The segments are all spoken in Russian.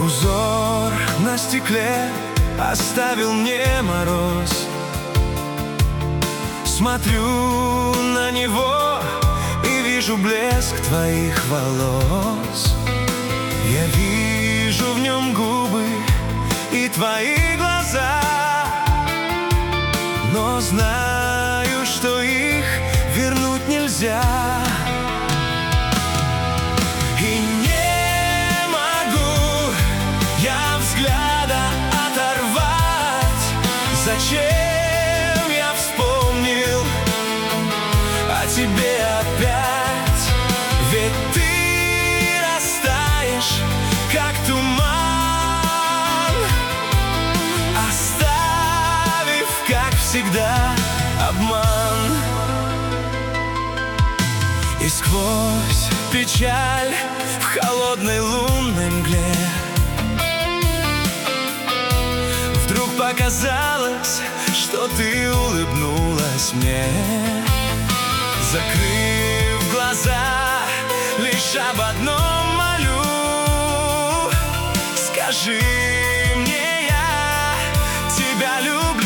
Узор на стекле оставил мне мороз. Смотрю на него и вижу блеск твоих волос. Я вижу в нем губы и твои глаза, но знаю, что их вернуть нельзя. И не могу я взгляда оторвать. Зачем я вспомнил о тебе опять? Ведь ты растаешь, как туман, оставив, как всегда, обман. И сквозь печаль в холодной лунной мгле вдруг показалось, что ты улыбнулась мне. Закрыв глаза, лишь об одном молю: скажи мне, я тебя люблю.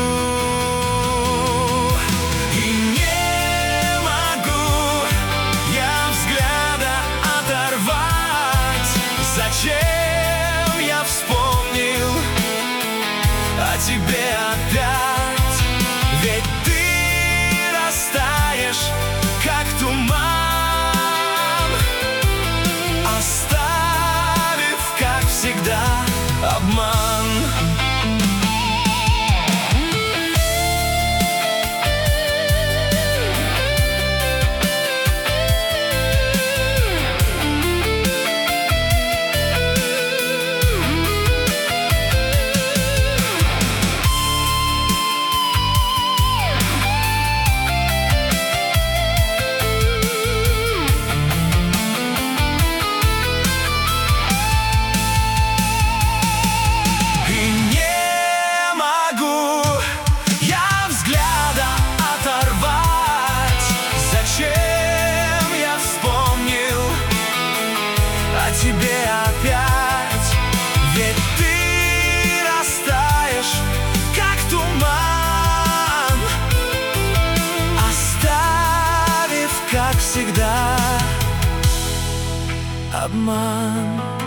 И не могу я взгляда оторвать. Зачем я вспомнил о тебе опять? Ведь ты растаешь, как туман, оставив, как всегда, обман. Тебе опять, ведь ты растаешь, как туман, оставив, как всегда, обман.